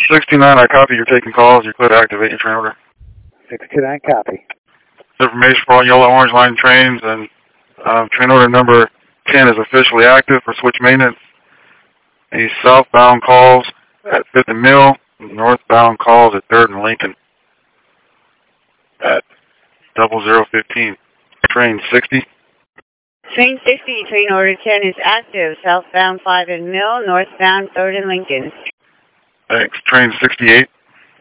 629, I copy. You're taking calls. You're clear to activate your train order. 629, copy. Information for all yellow orange line trains, and train order number 10 is officially active for switch maintenance. Any southbound calls at 5th and Mill, northbound calls at 3rd and Lincoln at 0015. Train 60. Train 60, train order 10 is active. Southbound 5 and Mill, northbound 3rd and Lincoln. Thanks. Train 68.